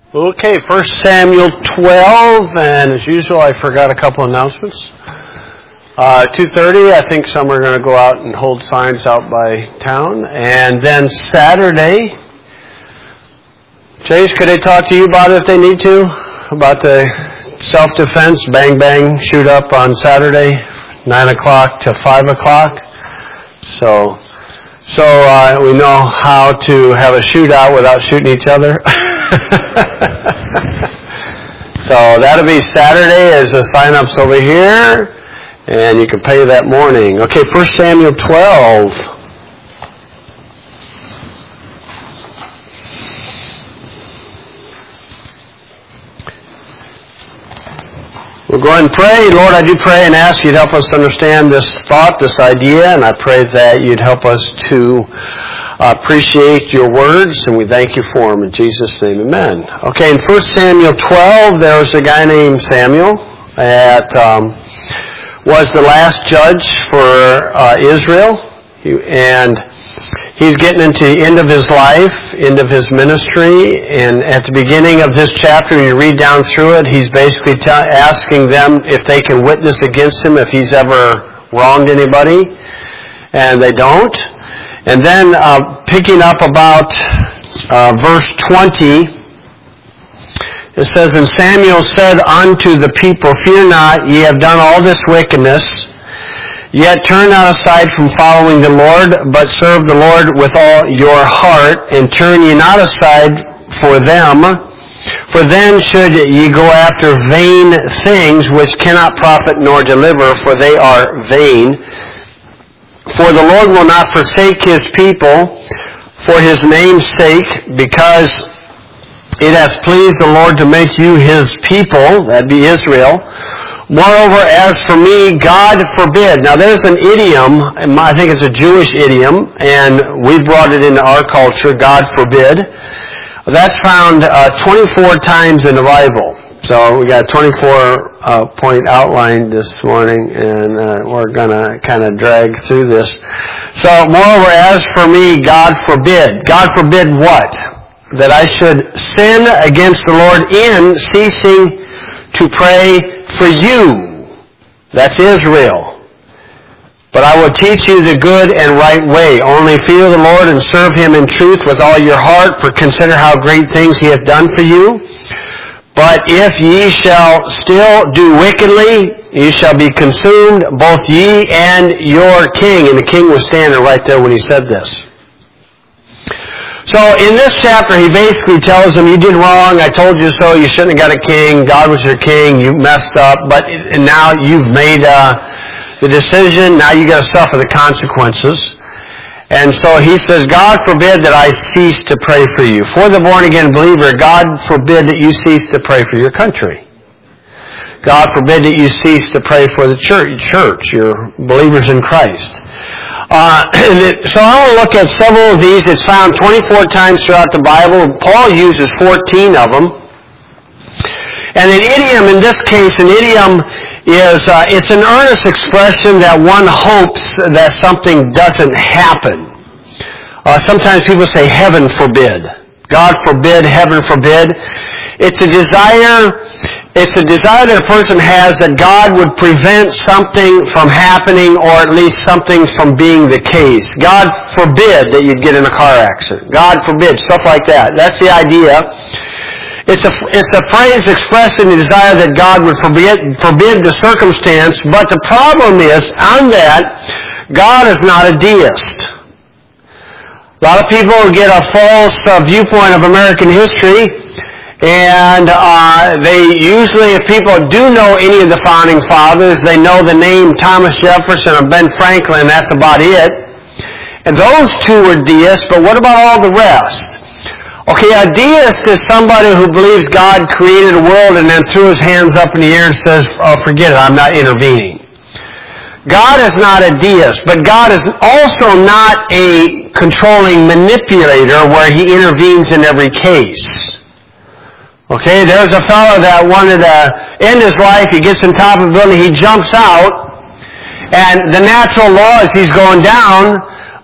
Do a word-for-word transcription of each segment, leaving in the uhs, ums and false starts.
Okay, First Samuel twelve, and as usual, I forgot a couple announcements. Uh, two thirty, I think some are going to go out and hold signs out by town. And then Saturday, Chase, could they talk to you about it if they need to? About the self-defense, bang, bang, shoot up on Saturday, nine o'clock to five o'clock. So, so uh, we know how to have a shootout without shooting each other. So that'll be Saturday as the sign-ups over here, and you can pay that morning. Okay, First Samuel twelve. We'll go ahead and pray. Lord, I do pray and ask you to help us to understand this thought, this idea, and I pray that you'd help us to appreciate your words, and we thank you for them. In Jesus' name, amen. Okay, in First Samuel twelve, there was a guy named Samuel that um, was the last judge for uh, Israel, he, and he's getting into the end of his life, end of his ministry, and at the beginning of this chapter, when you read down through it, he's basically t- asking them if they can witness against him if he's ever wronged anybody, and they don't. And then uh, picking up about uh, verse twenty, it says, And Samuel said unto the people, Fear not, ye have done all this wickedness, yet turn not aside from following the Lord, but serve the Lord with all your heart, and turn ye not aside for them, for then should ye go after vain things which cannot profit nor deliver, for they are vain. For the Lord will not forsake his people for his name's sake, because it hath pleased the Lord to make you his people, that'd be Israel. Moreover, as for me, God forbid. Now there's an idiom, I think it's a Jewish idiom, and we brought it into our culture, God forbid. That's found uh, twenty-four times in the Bible. So we got a twenty-four uh, point outline this morning, and uh, we're going to kind of drag through this. So, moreover, as for me, God forbid. God forbid what? That I should sin against the Lord in ceasing to pray for you. That's Israel. But I will teach you the good and right way. Only fear the Lord and serve him in truth with all your heart, for consider how great things he hath done for you. But if ye shall still do wickedly, ye shall be consumed, both ye and your king. And the king was standing right there when he said this. So in this chapter, he basically tells them, you did wrong, I told you so, you shouldn't have got a king, God was your king, you messed up, but now you've made uh, the decision, now you got to suffer the consequences. And so he says, God forbid that I cease to pray for you. For the born-again believer, God forbid that you cease to pray for your country. God forbid that you cease to pray for the church, church your believers in Christ. Uh, it, so I want to look at several of these. It's found twenty-four times throughout the Bible. Paul uses fourteen of them. And an idiom, in this case, an idiom is, uh, it's an earnest expression that one hopes that something doesn't happen. Uh, sometimes people say, heaven forbid. God forbid, heaven forbid. It's a desire, it's a desire that a person has that God would prevent something from happening, or at least something from being the case. God forbid that you'd get in a car accident. God forbid, stuff like that. That's the idea. It's a, it's a phrase expressing the desire that God would forbid, forbid the circumstance, but the problem is, on that, God is not a deist. A lot of people get a false uh, viewpoint of American history, and uh, they usually, if people do know any of the founding fathers, they know the name Thomas Jefferson or Ben Franklin, that's about it. And those two were deists, but what about all the rest? Okay, a deist is somebody who believes God created a world and then threw his hands up in the air and says, oh, forget it, I'm not intervening. God is not a deist, but God is also not a controlling manipulator where he intervenes in every case. Okay, there's a fellow that wanted to end his life, he gets on top of a building, he jumps out, and the natural law is he's going down,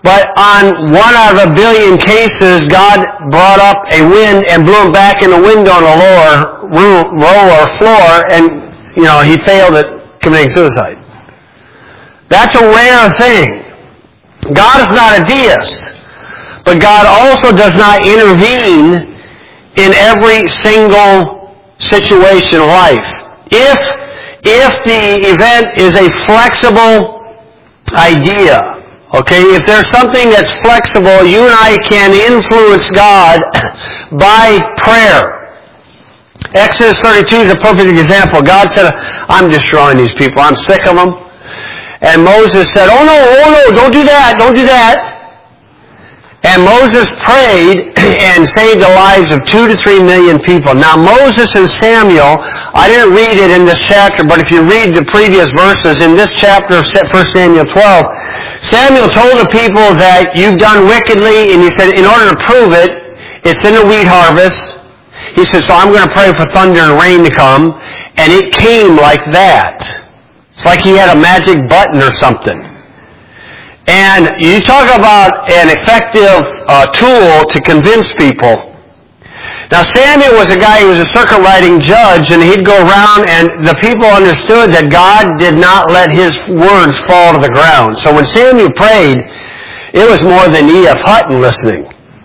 But on one out of a billion cases, God brought up a wind and blew him back in the window on a lower row or floor, and, you know, he failed at committing suicide. That's a rare thing. God is not a deist, but God also does not intervene in every single situation of life. If, if the event is a flexible idea, okay, if there's something that's flexible, you and I can influence God by prayer. Exodus thirty-two is a perfect example. God said, I'm destroying these people. I'm sick of them. And Moses said, oh no, oh no, don't do that, don't do that. And Moses prayed and saved the lives of two to three million people. Now Moses and Samuel, I didn't read it in this chapter, but if you read the previous verses in this chapter of First Samuel twelve, Samuel told the people that you've done wickedly, and he said, in order to prove it, it's in the wheat harvest. He said, so I'm going to pray for thunder and rain to come, and it came like that. It's like he had a magic button or something. And you talk about an effective uh, tool to convince people. Now Samuel was a guy who was a circuit riding judge, and he'd go around and the people understood that God did not let his words fall to the ground. So when Samuel prayed, it was more than E F Hutton listening.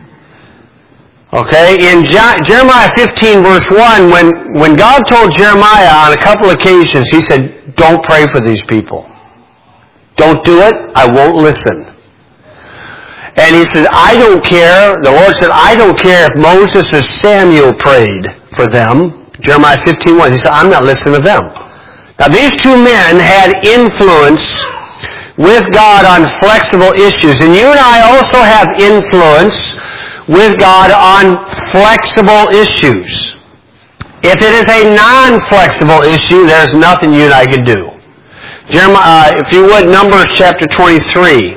Okay, in Jeremiah fifteen verse one, when, when God told Jeremiah on a couple occasions, he said, don't pray for these people. Don't do it, I won't listen. And he said, I don't care, the Lord said, I don't care if Moses or Samuel prayed for them. Jeremiah fifteen one, he said, I'm not listening to them. Now these two men had influence with God on flexible issues. And you and I also have influence with God on flexible issues. If it is a non-flexible issue, there's nothing you and I can do. Jeremiah, uh, if you would, Numbers chapter twenty-three.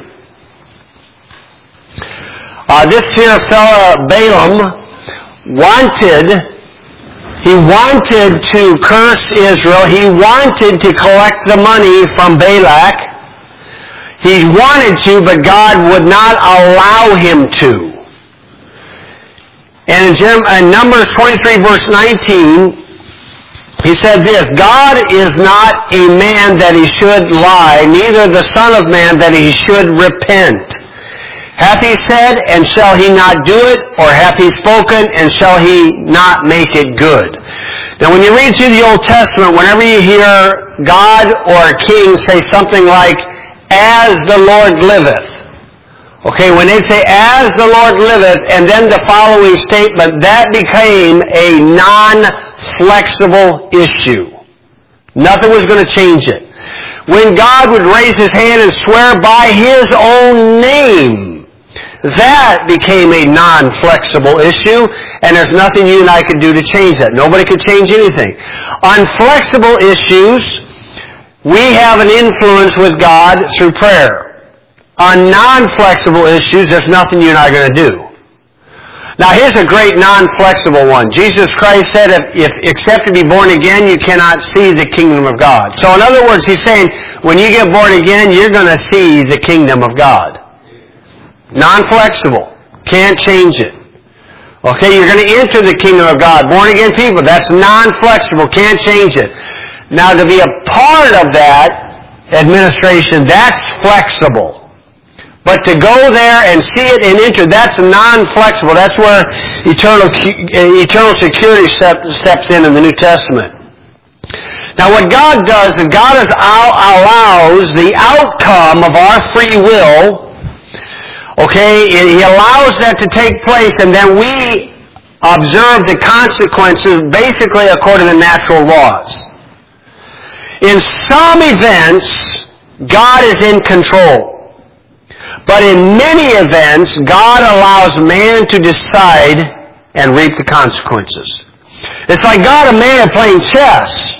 Uh, this here fellow Balaam wanted, he wanted to curse Israel. He wanted to collect the money from Balak. He wanted to, but God would not allow him to. And in, Jeremiah, in Numbers twenty-three verse nineteen, he said this, God is not a man that he should lie, neither the Son of Man that he should repent. Hath he said, and shall he not do it? Or hath he spoken, and shall he not make it good? Now when you read through the Old Testament, whenever you hear God or a king say something like, as the Lord liveth, okay, when they say, as the Lord liveth, and then the following statement, that became a non-flexible issue. Nothing was going to change it. When God would raise his hand and swear by his own name, that became a non-flexible issue, and there's nothing you and I can do to change that. Nobody could change anything. On flexible issues, we have an influence with God through prayer. On non-flexible issues, there's nothing you and I are going to do. Now here's a great non-flexible one. Jesus Christ said, if, if except to be born again, you cannot see the kingdom of God. So in other words, he's saying, when you get born again, you're going to see the kingdom of God. Non-flexible. Can't change it. Okay, you're going to enter the kingdom of God. Born again people, that's non-flexible. Can't change it. Now to be a part of that administration, that's flexible. But to go there and see it and enter, that's non-flexible. That's where eternal eternal security step, steps in in the New Testament. Now what God does is God is, allows the outcome of our free will, okay, He allows that to take place, and then we observe the consequences basically according to natural laws. In some events, God is in control. But in many events, God allows man to decide and reap the consequences. It's like God and man are playing chess.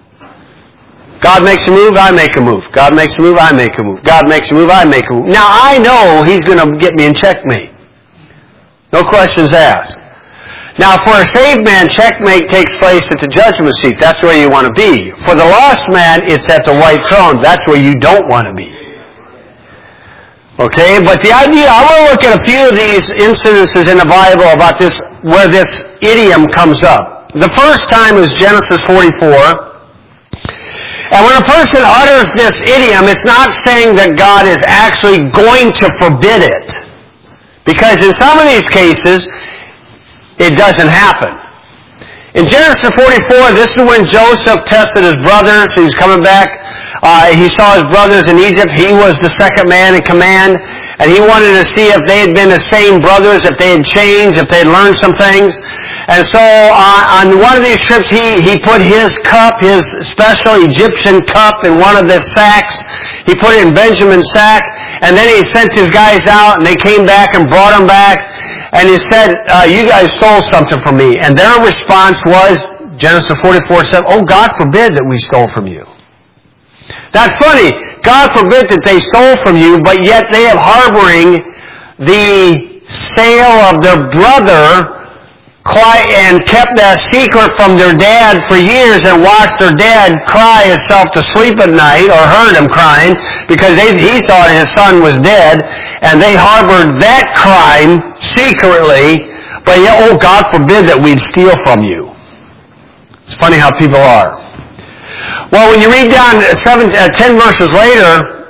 God makes a move, I make a move. God makes a move, I make a move. God makes a move, I make a move. Now I know he's going to get me in checkmate. No questions asked. Now for a saved man, checkmate takes place at the judgment seat. That's where you want to be. For the lost man, it's at the white throne. That's where you don't want to be. Okay, but the idea, I want to look at a few of these incidences in the Bible about this, where this idiom comes up. The first time is Genesis forty-four. And when a person utters this idiom, it's not saying that God is actually going to forbid it. Because in some of these cases, it doesn't happen. In Genesis forty-four, this is when Joseph tested his brothers. He was coming back. Uh, he saw his brothers in Egypt. He was the second man in command. And he wanted to see if they had been the same brothers, if they had changed, if they had learned some things. And so uh, on one of these trips, he, he put his cup, his special Egyptian cup, in one of the sacks. He put it in Benjamin's sack. And then he sent his guys out, and they came back and brought him back. And he said, uh, you guys stole something from me. And their response was, Genesis forty-four said, oh, God forbid that we stole from you. That's funny. God forbid that they stole from you, but yet they are harboring the sale of their brother and kept that secret from their dad for years and watched their dad cry himself to sleep at night, or heard him crying, because they, he thought his son was dead, and they harbored that crime secretly, but yet, oh, God forbid that we'd steal from you. It's funny how people are. Well, when you read down seven, uh, ten verses later,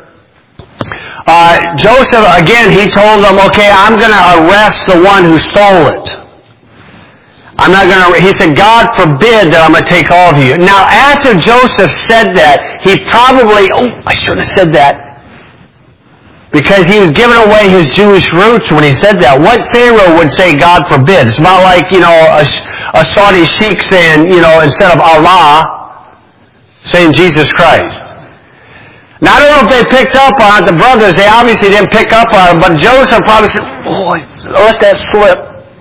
uh, Joseph, again, he told them, okay, I'm going to arrest the one who stole it. I'm not going to, he said, God forbid that I'm going to take all of you. Now, after Joseph said that, he probably, oh, I should have said that. Because he was giving away his Jewish roots when he said that. What Pharaoh would say, God forbid? It's about like, you know, a, a Saudi sheikh saying, you know, instead of Allah, saying Jesus Christ. Now, I don't know if they picked up on it. The brothers, they obviously didn't pick up on it, but Joseph probably said, boy, let that slip.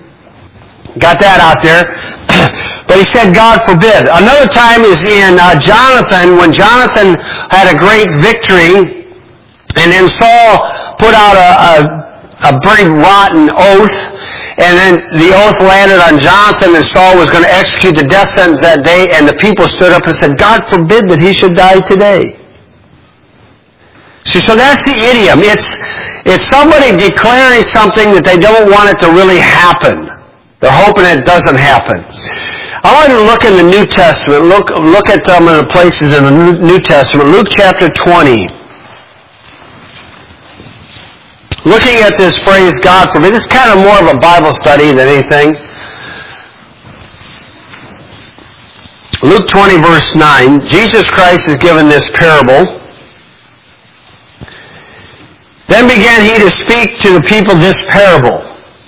Got that out there. But he said, God forbid. Another time is in uh, Jonathan, when Jonathan had a great victory, and then Saul put out a, a, a very rotten oath, and then the oath landed on Jonathan, and Saul was going to execute the death sentence that day, and the people stood up and said, God forbid that he should die today. See, so that's the idiom. It's, it's somebody declaring something that they don't want it to really happen. They're hoping it doesn't happen. I want you to look in the New Testament. Look, look at some of the places in the New Testament. Luke chapter twenty. Looking at this phrase, God forbid, this is kind of more of a Bible study than anything. Luke twenty, verse nine. Jesus Christ is given this parable. Then began he to speak to the people this parable.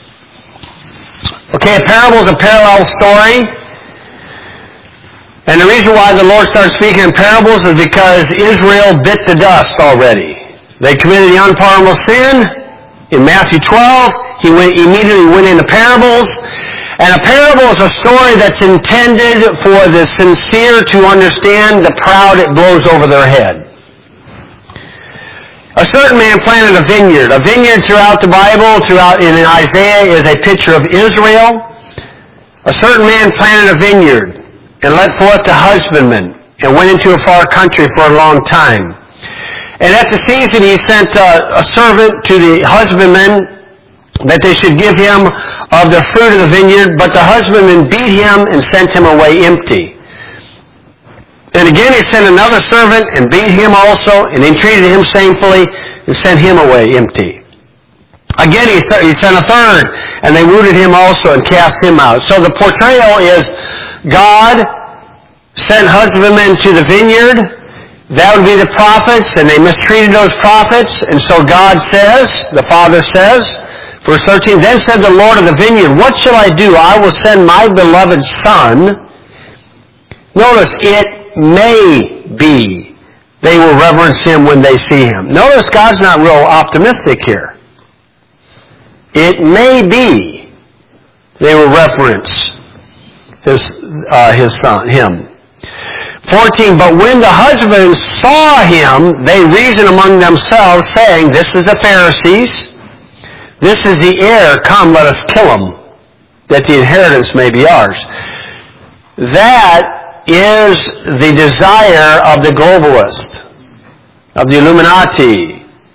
Okay, a parable is a parallel story. And the reason why the Lord started speaking in parables is because Israel bit the dust already. They committed the unpardonable sin. In Matthew twelve, he went, immediately went into parables. And a parable is a story that's intended for the sincere to understand, the proud it blows over their head. A certain man planted a vineyard. A vineyard throughout the Bible, throughout in Isaiah, is a picture of Israel. A certain man planted a vineyard and let forth the husbandman and went into a far country for a long time. And at the season he sent a, a servant to the husbandman that they should give him of the fruit of the vineyard, but the husbandman beat him and sent him away empty. And again he sent another servant and beat him also, and entreated him shamefully and sent him away empty. Again he, th- he sent a third, and they wounded him also and cast him out. So the portrayal is God sent husbandmen to the vineyard. That would be the prophets, and they mistreated those prophets. And so God says, the Father says, verse thirteen, then said the Lord of the vineyard, what shall I do? I will send my beloved Son. Notice, it may be they will reverence him when they see him. Notice God's not real optimistic here. It may be they will reverence his, uh, his son, him. fourteen, but when the husbands saw him, they reasoned among themselves, saying, this is the Pharisees, this is the heir, come, let us kill him, that the inheritance may be ours. That is the desire of the globalist, of the Illuminati,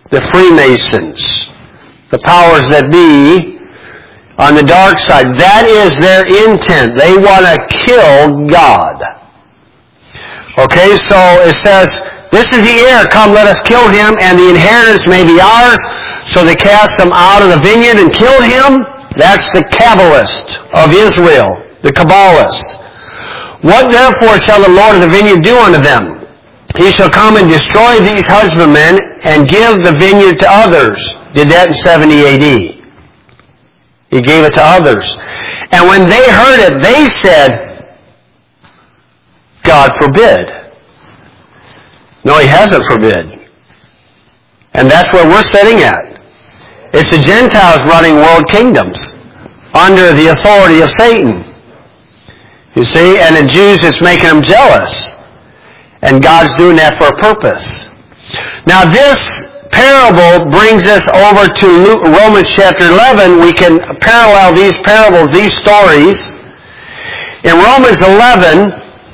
the Freemasons, the powers that be on the dark side. That is their intent. They want to kill God. Okay, so it says, this is the heir, come let us kill him, and the inheritance may be ours. So they cast him out of the vineyard and killed him. That's the Kabbalist of Israel, the Kabbalist. What therefore shall the Lord of the vineyard do unto them? He shall come and destroy these husbandmen and give the vineyard to others. Did that in seventy A D. He gave it to others. And when they heard it, they said, God forbid. No, he hasn't forbid. And that's where we're sitting at. It's the Gentiles running world kingdoms under the authority of Satan. You see? And the Jews, it's making them jealous. And God's doing that for a purpose. Now this parable brings us over to Luke, Romans chapter eleven. We can parallel these parables, these stories. In Romans eleven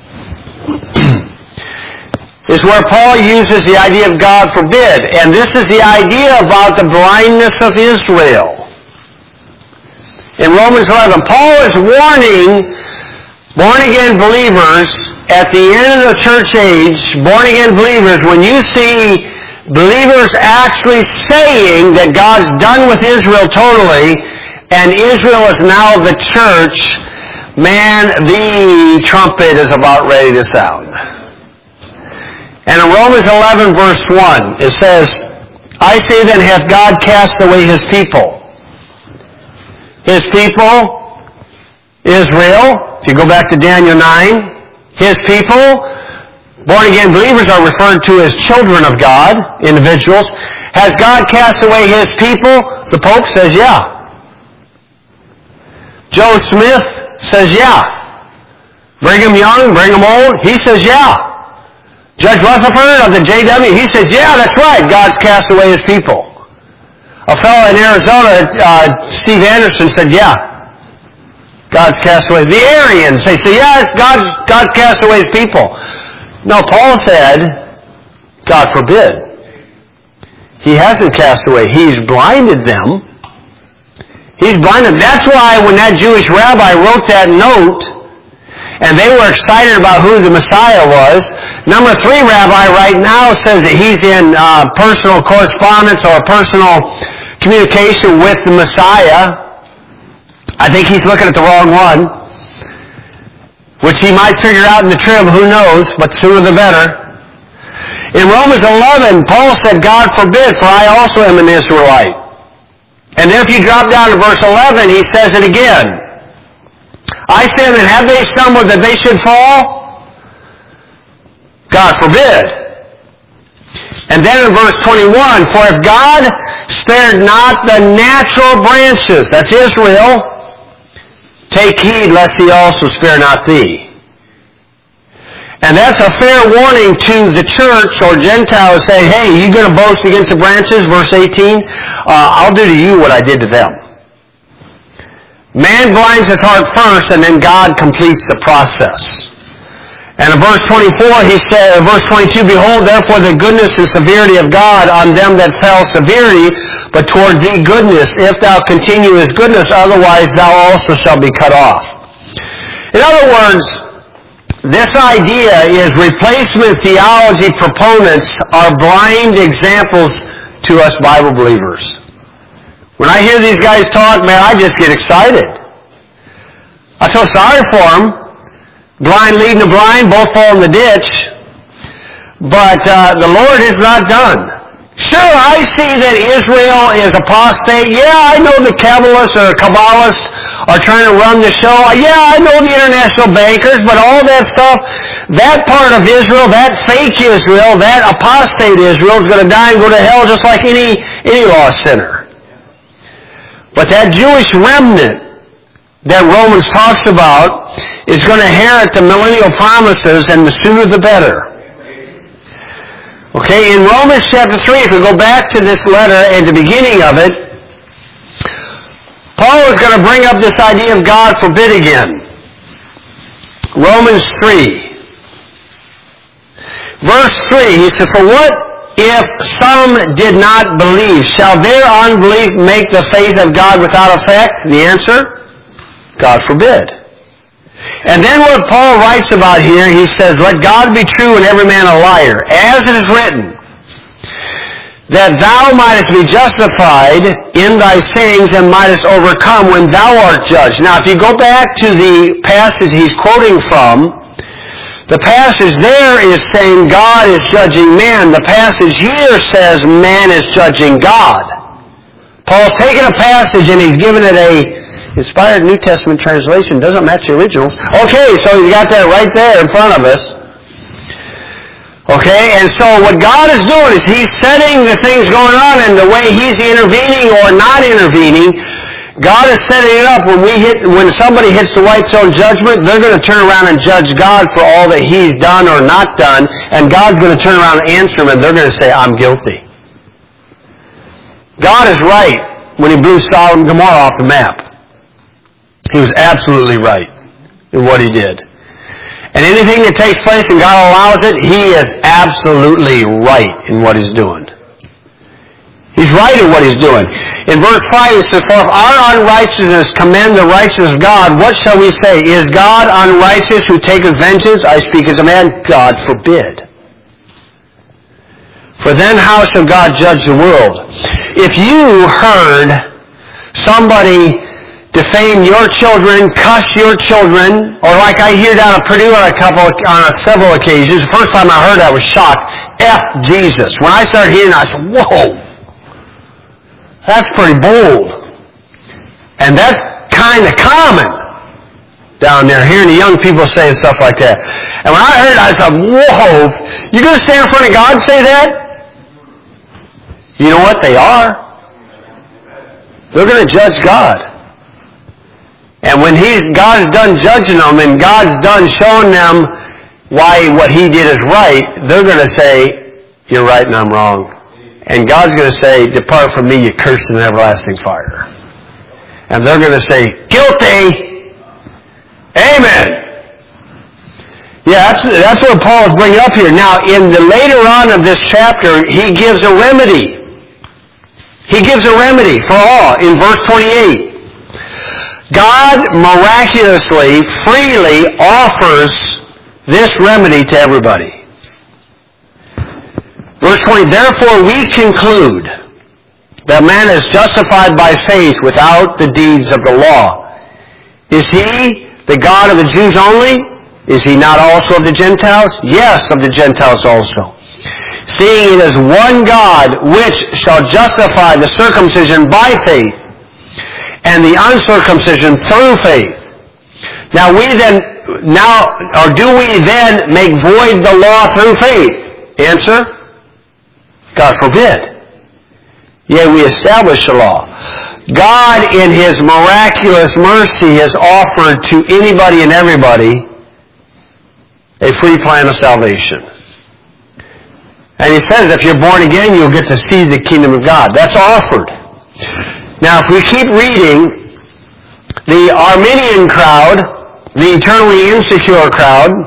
is where Paul uses the idea of God forbid. And this is the idea about the blindness of Israel. In Romans eleven, Paul is warning born-again believers at the end of the church age, born-again believers, when you see believers actually saying that God's done with Israel totally, and Israel is now the church, man, the trumpet is about ready to sound. And in Romans eleven verse one, it says, I say then, hath God cast away his people? His people, Israel, if you go back to Daniel nine, his people, born-again believers are referred to as children of God, individuals. Has God cast away his people? The Pope says, yeah. Joe Smith says, yeah. Brigham Young, Brigham Old, he says, yeah. Judge Rutherford of the J W, he says, yeah, that's right, God's cast away his people. A fellow in Arizona, uh, Steve Anderson, said, yeah, God's cast away. The Arians, they say, yeah, God's, God's cast away his people. No, Paul said, God forbid. He hasn't cast away. He's blinded them. He's blinded. That's why when that Jewish rabbi wrote that note, and they were excited about who the Messiah was, number three rabbi right now says that he's in uh, personal correspondence or personal communication with the Messiah. I think he's looking at the wrong one, which he might figure out in the trib, who knows, but sooner the better. In Romans eleven, Paul said, God forbid, for I also am an Israelite. And then if you drop down to verse eleven, he says it again. I said, and have they stumbled that they should fall? God forbid. And then in verse twenty-one, for if God spared not the natural branches, that's Israel, take heed lest he also spare not thee. And that's a fair warning to the church or Gentiles saying, hey, you going to boast against the branches? Verse eighteen, uh, I'll do to you what I did to them. Man blinds his heart first, and then God completes the process. And in verse twenty-four, he said, verse twenty-two, behold, therefore the goodness and severity of God on them that fell severity, but toward thee goodness, if thou continue his goodness, otherwise thou also shalt be cut off. In other words, this idea is replacement theology proponents are blind examples to us Bible believers. When I hear these guys talk, man, I just get excited. I feel sorry for them. Blind leading the blind, both fall in the ditch. But uh, the Lord is not done. Sure, I see that Israel is apostate. Yeah, I know the Kabbalists or Kabbalists are trying to run the show. Yeah, I know the international bankers, but all that stuff, that part of Israel, that fake Israel, that apostate Israel is going to die and go to hell just like any, any lost sinner. But that Jewish remnant that Romans talks about is going to inherit the millennial promises, and the sooner the better. Okay, in Romans chapter three, if we go back to this letter at the beginning of it, Paul is going to bring up this idea of God forbid again. Romans three. Verse three, he said, for what if some did not believe, shall their unbelief make the faith of God without effect? The answer? God forbid. And then what Paul writes about here, he says, let God be true and every man a liar. As it is written, that thou mightest be justified in thy sayings and mightest overcome when thou art judged. Now, if you go back to the passage he's quoting from, the passage there is saying God is judging man. The passage here says man is judging God. Paul's taken a passage and he's given it a inspired New Testament translation. Doesn't match the original. Okay, so he's got that right there in front of us. Okay, and so what God is doing is He's setting the things going on, and the way He's intervening or not intervening, God is setting it up. When we hit, when somebody hits the white throne judgment, they're going to turn around and judge God for all that He's done or not done, and God's going to turn around and answer them, and they're going to say, I'm guilty. God is right when He blew Sodom and Gomorrah off the map. He was absolutely right in what He did. And anything that takes place and God allows it, He is absolutely right in what He's doing. He's right in what He's doing. In verse five, it says, for if our unrighteousness commend the righteousness of God, what shall we say? Is God unrighteous who taketh vengeance? I speak as a man. God forbid. For then how shall God judge the world? If you heard somebody defame your children, cuss your children, or like I hear down at Purdue on a couple, on a several occasions. The first time I heard that I was shocked. F Jesus. When I started hearing that, I said, whoa, that's pretty bold. And that's kind of common down there, hearing the young people saying stuff like that. And when I heard it, I said, whoa, you going to stand in front of God and say that? You know what? They are. They're going to judge God. And when he's, God's done judging them and God's done showing them why what He did is right, they're going to say, you're right and I'm wrong. And God's going to say, depart from me, you cursed in everlasting fire. And they're going to say, guilty. Amen. Yeah, that's, that's what Paul is bringing up here. Now, in the later on of this chapter, he gives a remedy. He gives a remedy for all in verse twenty-eight. God miraculously, freely offers this remedy to everybody. Verse twenty, therefore we conclude that man is justified by faith without the deeds of the law. Is He the God of the Jews only? Is He not also of the Gentiles? Yes, of the Gentiles also. Seeing it is one God which shall justify the circumcision by faith and the uncircumcision through faith. Now we then, now, or do we then make void the law through faith? Answer, God forbid. Yea, we establish the law. God in His miraculous mercy has offered to anybody and everybody a free plan of salvation. And He says if you're born again, you'll get to see the kingdom of God. That's offered. Now, if we keep reading, the Arminian crowd, the eternally insecure crowd,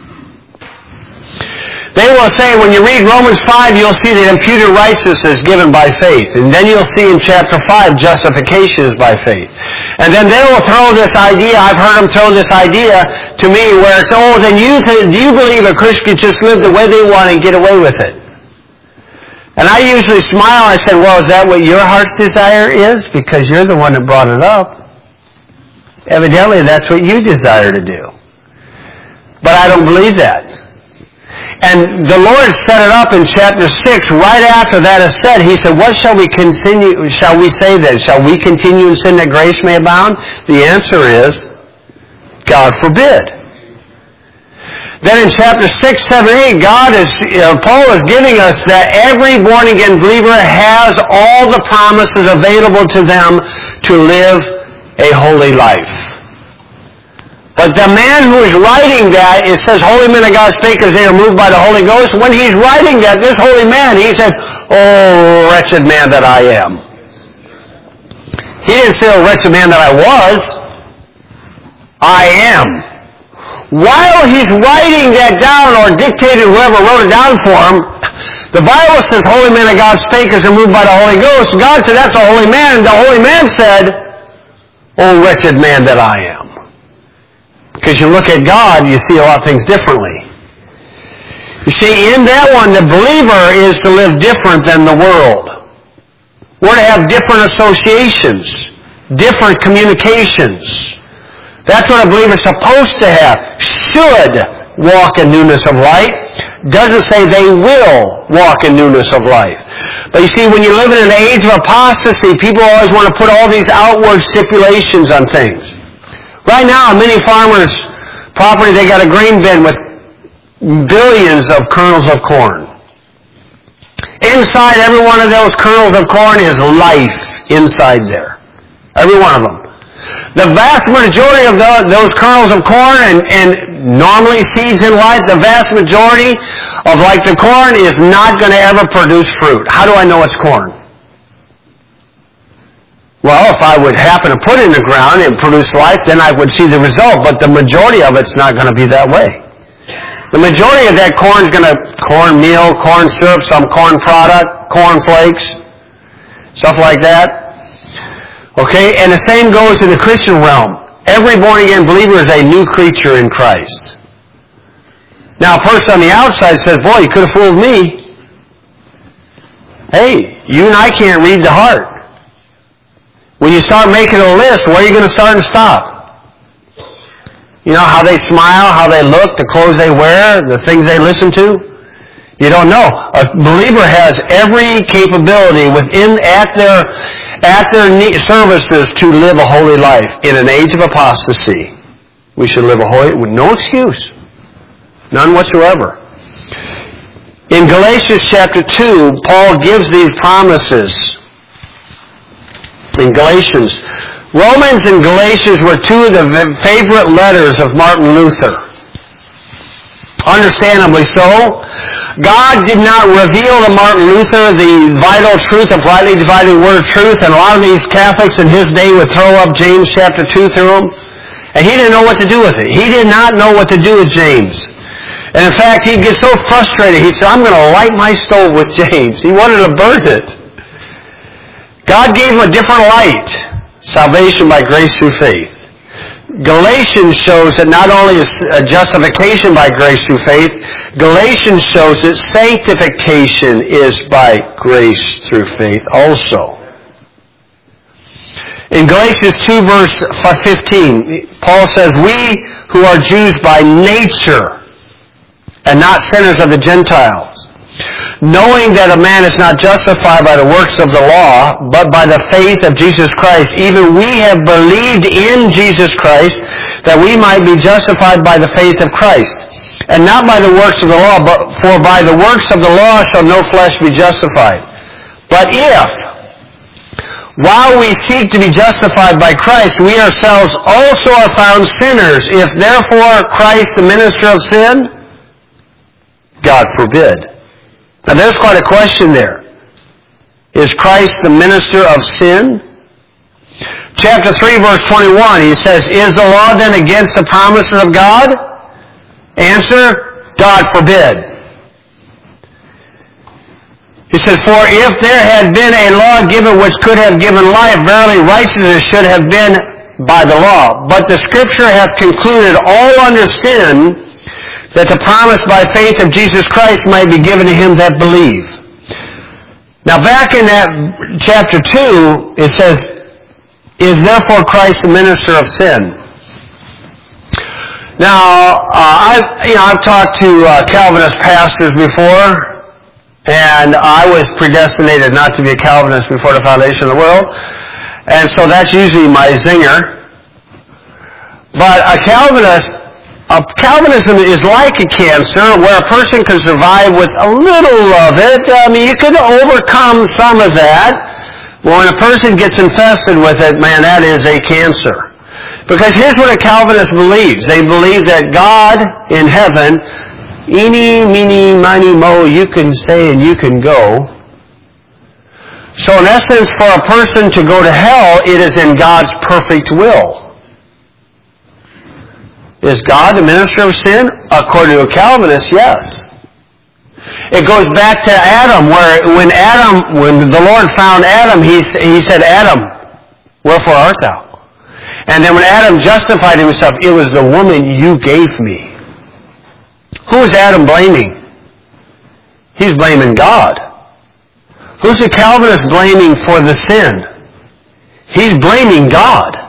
they will say, when you read Romans five, you'll see that imputed righteousness is given by faith. And then you'll see in chapter five, justification is by faith. And then they will throw this idea, I've heard them throw this idea to me, where it's, oh, then you, th- do you believe a Christian can just live the way they want and get away with it? And I usually smile. I said, well, is that what your heart's desire is? Because you're the one that brought it up. Evidently, that's what you desire to do. But I don't believe that. And the Lord set it up in chapter six. Right after that is said, He said, what shall we continue, shall we say then? Shall we continue in sin that grace may abound? The answer is, God forbid. Then in chapter six, seven, eight, God is, uh, Paul is giving us that every born-again believer has all the promises available to them to live a holy life. But the man who is writing that, it says, holy men of God spake as they are moved by the Holy Ghost. When he's writing that, this holy man, he said, oh, wretched man that I am. He didn't say, oh, wretched man that I was. I am. while he's writing that down or dictated whoever wrote it down for him, the Bible says holy men of God spake as are moved by the Holy Ghost. God said, that's a holy man. And the holy man said, O wretched man that I am. Because you look at God, you see a lot of things differently. You see, in that one, the believer is to live different than the world. We're to have different associations, different communications. That's what a believer is supposed to have. Should walk in newness of life. Doesn't say they will walk in newness of life. But you see, when you live in an age of apostasy, people always want to put all these outward stipulations on things. Right now, on many farmers' property, they got a grain bin with billions of kernels of corn. Inside every one of those kernels of corn is life inside there. Every one of them. The vast majority of the, those kernels of corn and, and normally seeds in life, the vast majority of like the corn is not going to ever produce fruit. How do I know it's corn? Well, if I would happen to put it in the ground and produce life, then I would see the result. But the majority of it's not going to be that way. The majority of that corn is going to, cornmeal, corn syrup, some corn product, corn flakes, stuff like that. Okay, and the same goes in the Christian realm. Every born-again believer is a new creature in Christ. Now, a person on the outside says, boy, you could have fooled me. Hey, you and I can't read the heart. When you start making a list, where are you going to start and stop? You know, how they smile, how they look, the clothes they wear, the things they listen to? You don't know. A believer has every capability within, at their, at their services to live a holy life. In an age of apostasy, we should live a holy, with no excuse. None whatsoever. In Galatians chapter two, Paul gives these promises. In Galatians, Romans and Galatians were two of the favorite letters of Martin Luther. Understandably so. God did not reveal to Martin Luther the vital truth of rightly dividing the word of truth, and a lot of these Catholics in his day would throw up James chapter two through him, and he didn't know what to do with it. He did not know what to do with James. And in fact, he'd get so frustrated, he said, I'm going to light my stove with James. He wanted to burn it. God gave him a different light. Salvation by grace through faith. Galatians shows that not only is justification by grace through faith, Galatians shows that sanctification is by grace through faith also. In Galatians two verse fifteen, Paul says, we who are Jews by nature and not sinners of the Gentiles, knowing that a man is not justified by the works of the law, but by the faith of Jesus Christ, even we have believed in Jesus Christ, that we might be justified by the faith of Christ. And not by the works of the law, but for by the works of the law shall no flesh be justified. But if, while we seek to be justified by Christ, we ourselves also are found sinners, if therefore Christ the minister of sin, God forbid. Now there's quite a question there. Is Christ the minister of sin? Chapter three verse twenty-one, he says, is the law then against the promises of God? Answer, God forbid. He says, for if there had been a law given which could have given life, verily righteousness should have been by the law. But the Scripture hath concluded all under sin, that the promise by faith of Jesus Christ might be given to him that believe. Now back in that chapter two, it says, is therefore Christ the minister of sin? Now, uh, I've, you know, I've talked to uh, Calvinist pastors before, and I was predestinated not to be a Calvinist before the foundation of the world, and so that's usually my zinger. But a Calvinist Uh, Calvinism is like a cancer where a person can survive with a little of it. I mean, you can overcome some of that. But when a person gets infested with it, man, that is a cancer. Because here's what a Calvinist believes. They believe that God in heaven, eeny, meeny, miny, mo, you can stay and you can go. So in essence, for a person to go to hell, it is in God's perfect will. Is God the minister of sin? According to a Calvinist, yes. It goes back to Adam, where when Adam, when the Lord found Adam, he, he said, Adam, wherefore art thou? And then when Adam justified himself, it was the woman you gave me. Who is Adam blaming? He's blaming God. Who's the Calvinist blaming for the sin? He's blaming God.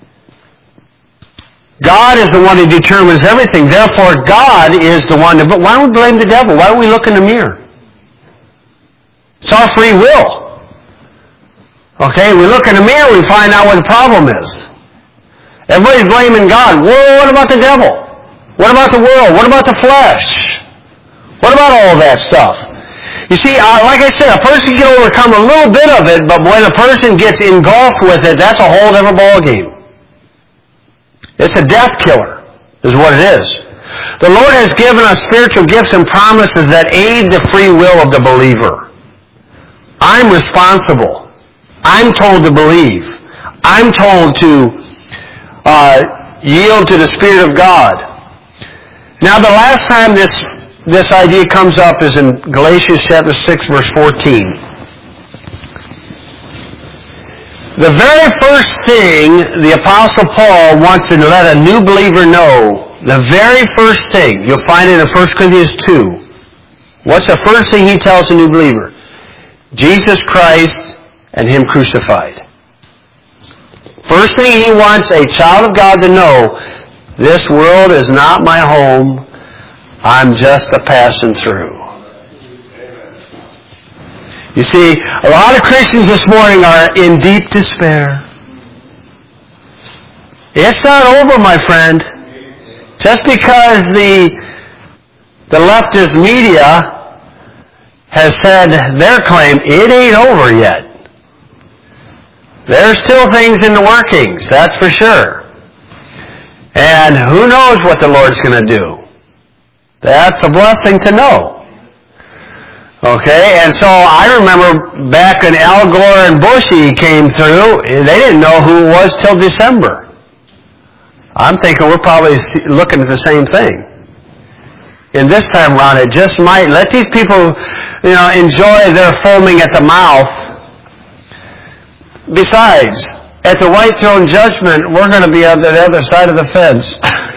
God is the one who determines everything. Therefore, God is the one. To, but why don't we blame the devil? Why don't we look in the mirror? It's our free will. Okay, we look in the mirror, we find out what the problem is. Everybody's blaming God. Well, what about the devil? What about the world? What about the flesh? What about all that stuff? You see, uh, like I said, a person can overcome a little bit of it, but when a person gets engulfed with it, that's a whole different ballgame. It's a death killer, is what it is. The Lord has given us spiritual gifts and promises that aid the free will of the believer. I'm responsible. I'm told to believe. I'm told to uh, yield to the Spirit of God. Now, the last time this this idea comes up is in Galatians chapter six, verse fourteen. The very first thing the Apostle Paul wants to let a new believer know, the very first thing, you'll find it in First Corinthians two. What's the first thing he tells a new believer? Jesus Christ and Him crucified. First thing he wants a child of God to know, this world is not my home. I'm just a passing through. You see, a lot of Christians this morning are in deep despair. It's not over, my friend. Just because the, the leftist media has said their claim, it ain't over yet. There's still things in the workings, that's for sure. And who knows what the Lord's going to do. That's a blessing to know. Okay, and so I remember back when Al Gore and Bushy came through, they didn't know who it was till December. I'm thinking we're probably looking at the same thing. And this time around, it just might let these people, you know, enjoy their foaming at the mouth. Besides, at the white throne judgment, we're going to be on the other side of the fence.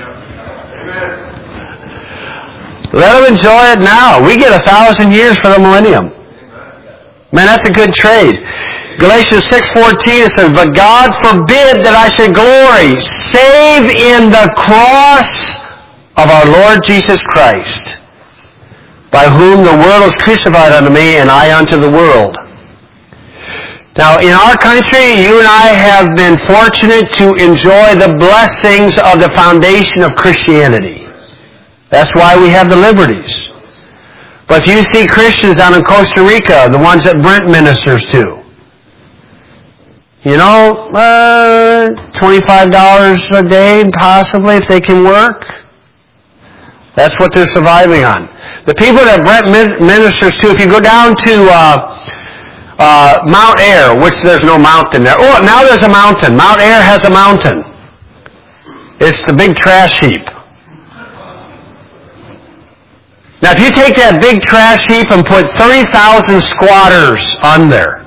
Let them enjoy it now. We get a thousand years for the millennium. Man, that's a good trade. Galatians six fourteen, it says, but God forbid that I should glory, save in the cross of our Lord Jesus Christ, by whom the world is crucified unto me, and I unto the world. Now, in our country, you and I have been fortunate to enjoy the blessings of the foundation of Christianity. That's why we have the liberties. But if you see Christians down in Costa Rica, the ones that Brent ministers to, you know, uh, twenty-five dollars a day, possibly, if they can work. That's what they're surviving on. The people that Brent ministers to, if you go down to uh, uh, Mount Air, which there's no mountain there. Oh, now there's a mountain. Mount Air has a mountain. It's the big trash heap. Now, if you take that big trash heap and put thirty thousand squatters on there,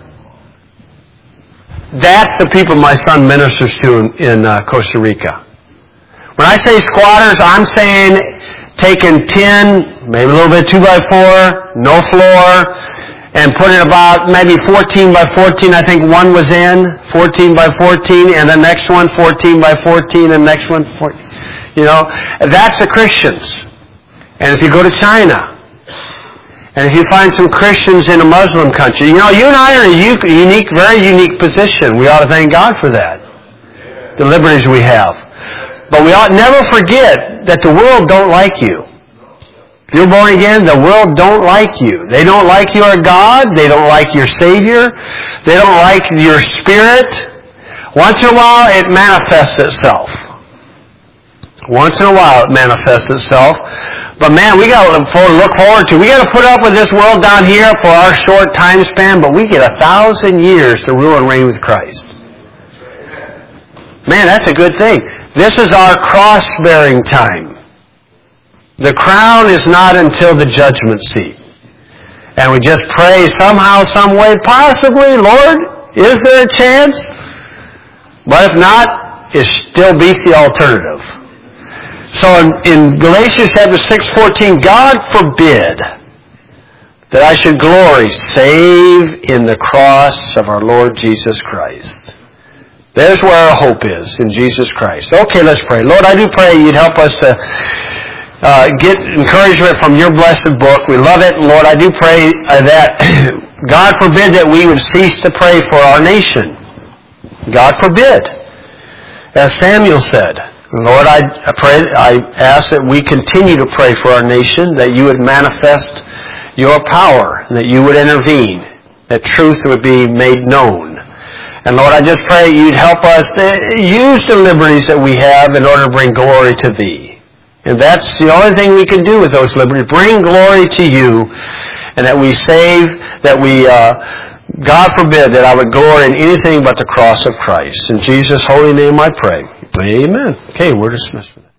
that's the people my son ministers to in, in uh, Costa Rica. When I say squatters, I'm saying taking ten, maybe a little bit two by four, no floor, and putting about maybe fourteen by fourteen. I think one was in, fourteen by fourteen, and the next one fourteen by fourteen, and the next one fourteen. You know, that's the Christians. And if you go to China, and if you find some Christians in a Muslim country, you know, you and I are in a unique, very unique position. We ought to thank God for that, the liberties we have. But we ought never forget that the world don't like you. If you're born again, the world don't like you. They don't like your God. They don't like your Savior. They don't like your Spirit. Once in a while, it manifests itself. Once in a while, it manifests itself. But man, we got to look forward, look forward to. We got to put up with this world down here for our short time span, but we get a thousand years to rule and reign with Christ. Man, that's a good thing. This is our cross-bearing time. The crown is not until the judgment seat. And we just pray somehow, some way, possibly, Lord, is there a chance? But if not, it still beats the alternative. So in, in Galatians chapter six fourteen, God forbid that I should glory save in the cross of our Lord Jesus Christ. There's where our hope is, in Jesus Christ. Okay, let's pray. Lord, I do pray you'd help us to uh, get encouragement from your blessed book. We love it. Lord, I do pray uh, that God forbid that we would cease to pray for our nation. God forbid. As Samuel said, Lord, I, I pray, I ask that we continue to pray for our nation, that you would manifest your power, and that you would intervene, that truth would be made known. And Lord, I just pray you'd help us to use the liberties that we have in order to bring glory to thee. And that's the only thing we can do with those liberties. Bring glory to you, and that we save, that we, uh, God forbid that I would glory in anything but the cross of Christ. In Jesus' holy name I pray. Amen. Okay, we're dismissed.